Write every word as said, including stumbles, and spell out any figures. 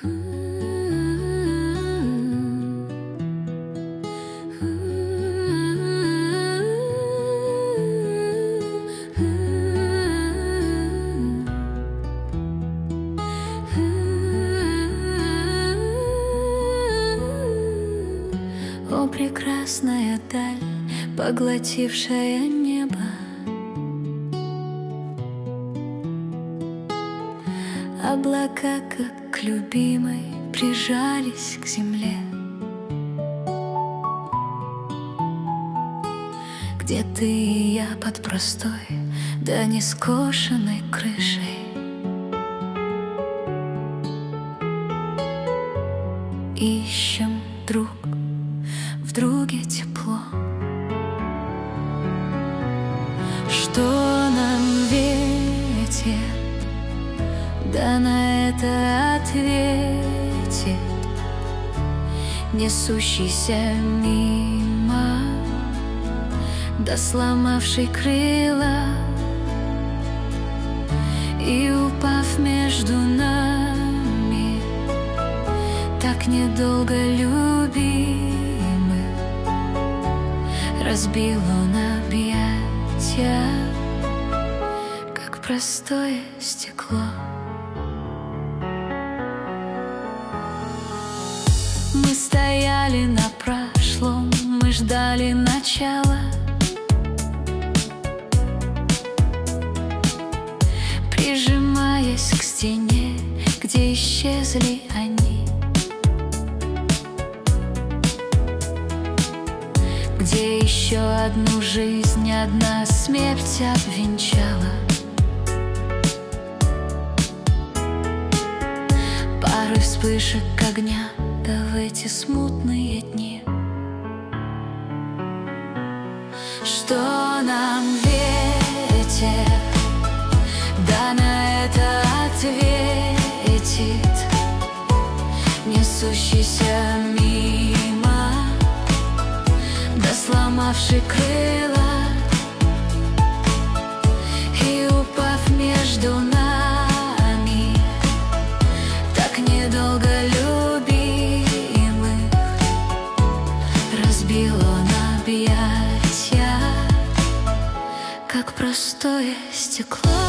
О, прекрасная даль, поглотившая небо, облака, как к любимой, прижались к земле. Где ты и я под простой, да не скошенной крышей. Ищем друг в друге тепло. Что нам ветер, да на это ответит несущийся мимо, да сломавший крыла и упав между нами, так недолго любимых, разбил он объятия, как простое стекло. Мы стояли на прошлом, мы ждали начала, прижимаясь к стене, где исчезли они, где еще одну жизнь одна смерть обвенчала. Пары вспышек огня, да в эти смутные дни. Что нам ветер, да на это ответит несущийся мимо, да сломавший крыла и упав между нами, так недолго любимых, разбил он объятия, как простое стекло.